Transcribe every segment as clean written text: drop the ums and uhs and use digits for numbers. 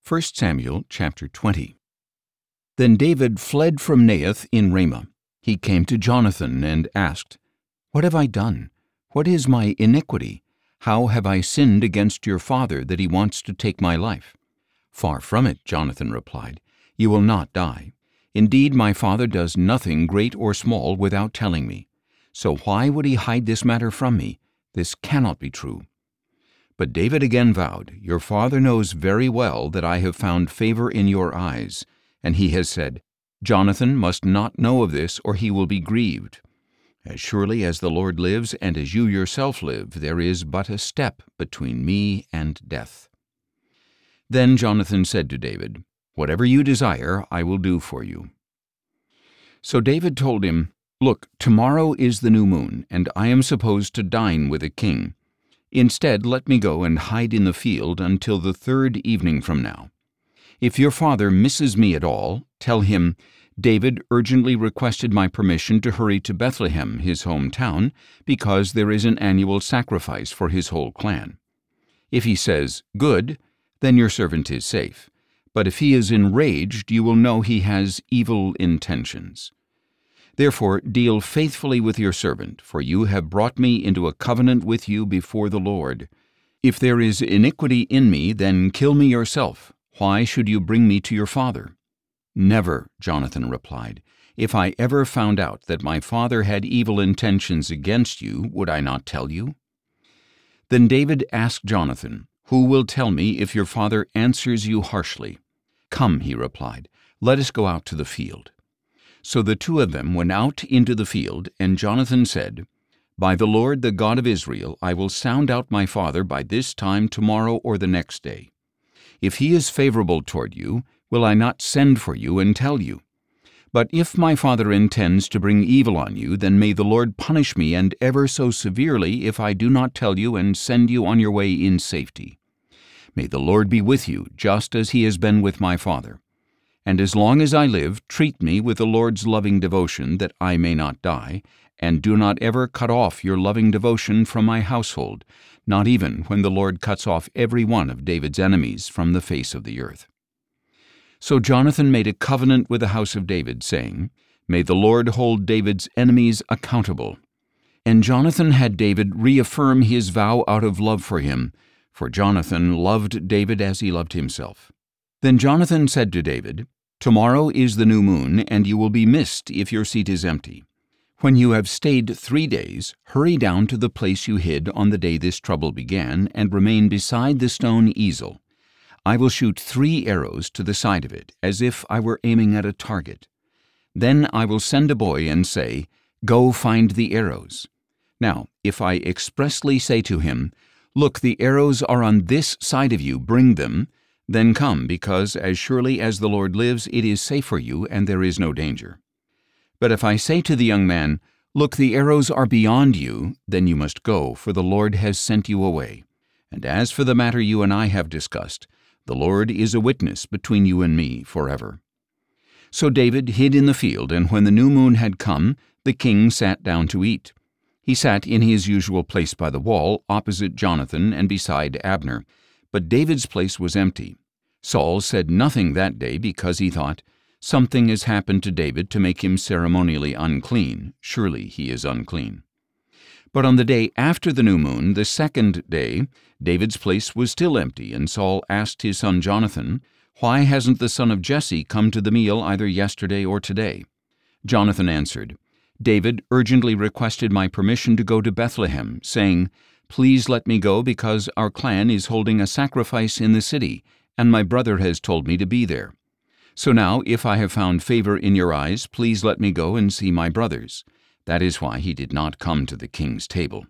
1 Samuel chapter 20. Then David fled from Naioth in Ramah. He came to Jonathan and asked, "What have I done? What is my iniquity? How have I sinned against your father that he wants to take my life?" "Far from it," Jonathan replied. "You will not die. Indeed, my father does nothing great or small without telling me. So why would he hide this matter from me? This cannot be true." But David again vowed, "Your father knows very well that I have found favor in your eyes." And he has said, "Jonathan must not know of this, or he will be grieved. As surely as the Lord lives, and as you yourself live, there is but a step between me and death." Then Jonathan said to David, "Whatever you desire, I will do for you." So David told him, "Look, tomorrow is the new moon, and I am supposed to dine with a king. Instead, let me go and hide in the field until the third evening from now. If your father misses me at all, tell him, 'David urgently requested my permission to hurry to Bethlehem, his hometown, because there is an annual sacrifice for his whole clan.' If he says, 'Good,' then your servant is safe. But if he is enraged, you will know he has evil intentions. Therefore deal faithfully with your servant, for you have brought me into a covenant with you before the Lord. If there is iniquity in me, then kill me yourself. Why should you bring me to your father?" "Never," Jonathan replied. "If I ever found out that my father had evil intentions against you, would I not tell you?" Then David asked Jonathan, "Who will tell me if your father answers you harshly?" "Come," he replied, "let us go out to the field." So the two of them went out into the field, and Jonathan said, "By the Lord, the God of Israel, I will sound out my father by this time tomorrow or the next day. If he is favorable toward you, will I not send for you and tell you? But if my father intends to bring evil on you, then may the Lord punish me, and ever so severely, if I do not tell you and send you on your way in safety. May the Lord be with you, just as he has been with my father. And as long as I live, treat me with the Lord's loving devotion, that I may not die, and do not ever cut off your loving devotion from my household, not even when the Lord cuts off every one of David's enemies from the face of the earth." So Jonathan made a covenant with the house of David, saying, "May the Lord hold David's enemies accountable." And Jonathan had David reaffirm his vow out of love for him, for Jonathan loved David as he loved himself. Then Jonathan said to David, "Tomorrow is the new moon, and you will be missed if your seat is empty. When you have stayed 3 days, hurry down to the place you hid on the day this trouble began, and remain beside the stone easel. I will shoot 3 arrows to the side of it, as if I were aiming at a target. Then I will send a boy and say, 'Go find the arrows.' Now, if I expressly say to him, 'Look, the arrows are on this side of you, bring them,' then come, because as surely as the Lord lives, it is safe for you, and there is no danger. But if I say to the young man, 'Look, the arrows are beyond you,' then you must go, for the Lord has sent you away. And as for the matter you and I have discussed, the Lord is a witness between you and me forever." So David hid in the field, and when the new moon had come, the king sat down to eat. He sat in his usual place by the wall, opposite Jonathan and beside Abner, but David's place was empty. Saul said nothing that day because he thought, "Something has happened to David to make him ceremonially unclean. Surely he is unclean." But on the day after the new moon, the second day, David's place was still empty, and Saul asked his son Jonathan, "Why hasn't the son of Jesse come to the meal either yesterday or today?" Jonathan answered, "David urgently requested my permission to go to Bethlehem, saying, 'Please let me go because our clan is holding a sacrifice in the city, and my brother has told me to be there. So now, if I have found favor in your eyes, please let me go and see my brothers.' That is why he did not come to the king's table."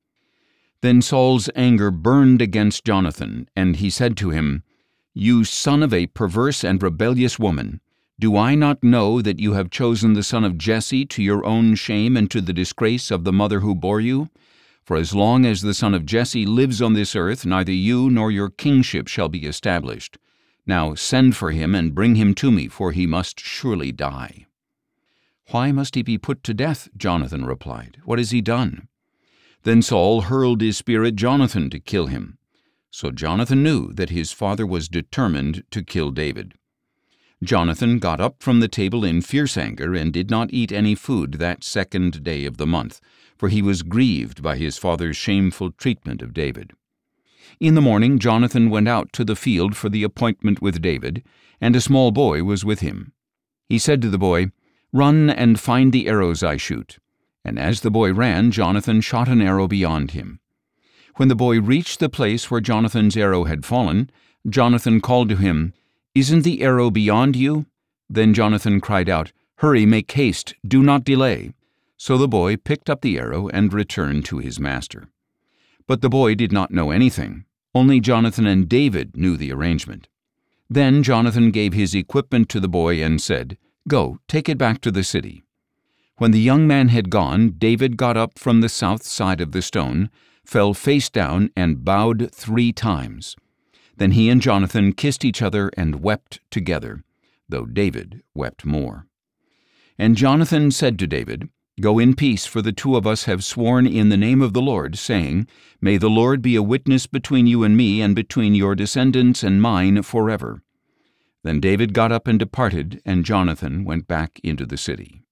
Then Saul's anger burned against Jonathan, and he said to him, "You son of a perverse and rebellious woman, do I not know that you have chosen the son of Jesse to your own shame and to the disgrace of the mother who bore you? For as long as the son of Jesse lives on this earth, neither you nor your kingship shall be established. Now send for him and bring him to me, for he must surely die." "Why must he be put to death?" Jonathan replied. "What has he done?" Then Saul hurled his spear at Jonathan to kill him. So Jonathan knew that his father was determined to kill David. Jonathan got up from the table in fierce anger and did not eat any food that second day of the month, for he was grieved by his father's shameful treatment of David. In the morning Jonathan went out to the field for the appointment with David, and a small boy was with him. He said to the boy, "Run and find the arrows I shoot." And as the boy ran, Jonathan shot an arrow beyond him. When the boy reached the place where Jonathan's arrow had fallen, Jonathan called to him, "Isn't the arrow beyond you?" Then Jonathan cried out, "Hurry, make haste, do not delay." So the boy picked up the arrow and returned to his master. But the boy did not know anything. Only Jonathan and David knew the arrangement. Then Jonathan gave his equipment to the boy and said, "Go, take it back to the city." When the young man had gone, David got up from the south side of the stone, fell face down, and bowed 3 times. Then he and Jonathan kissed each other and wept together, though David wept more. And Jonathan said to David, "Go in peace, for the 2 of us have sworn in the name of the Lord, saying, 'May the Lord be a witness between you and me, and between your descendants and mine forever.'" Then David got up and departed, and Jonathan went back into the city.